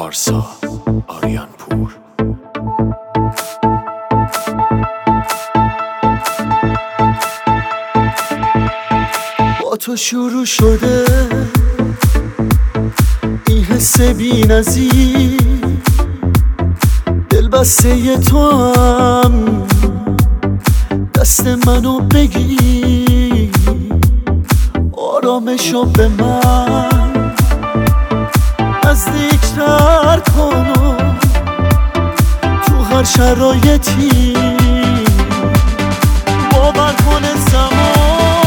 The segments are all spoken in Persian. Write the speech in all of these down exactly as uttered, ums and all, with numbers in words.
پارسا آریانپور. با تو شروع شده این حس بی نظیر، دل بسته تو هم دست منو بگیر، آرامشو به من نزدیکتر کن تو هر شرایطی. باور کن زمان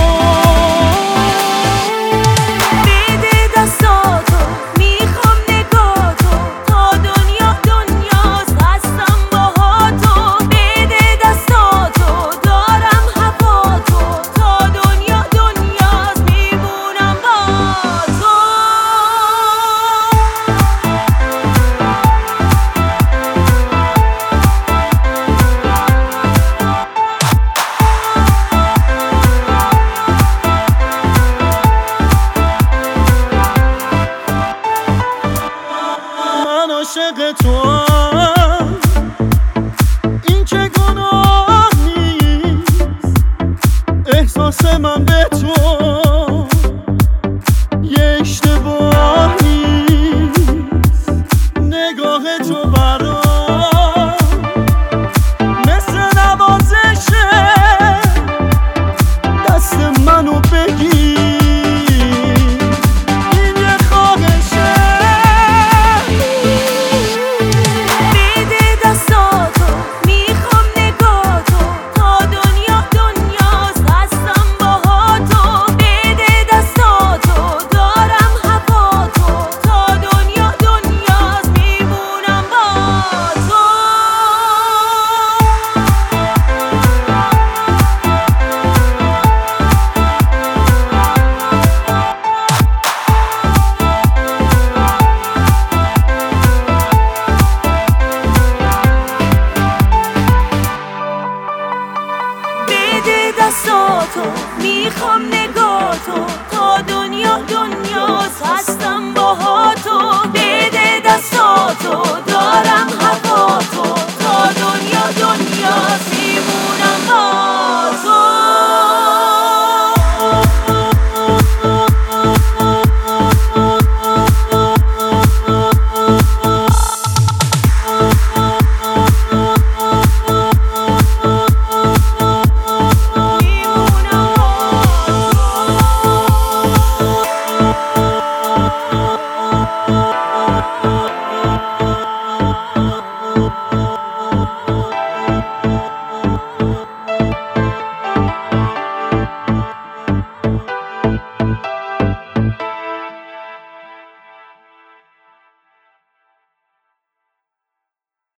عاشق توام، این که گناه نیست، احساس من به تو یه اشتباه نیست. نگاه تو برام مثل نوازشه، دست منو بگیر، دستاتو میخوام.